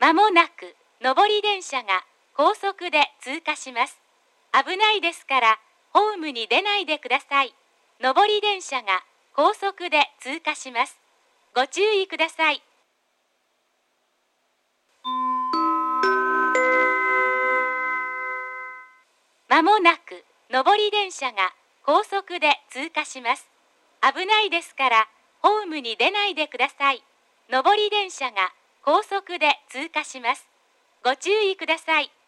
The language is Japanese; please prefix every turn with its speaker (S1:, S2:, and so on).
S1: まもなく上り電車が高速で通過します。危ないですからホームに出ないでください。上り電車が高速で通過します。ご注意ください。まもなく上り電車が高速で通過します。危ないですからホームに出ないでください。上り電車が高速で通過します。ご注意ください。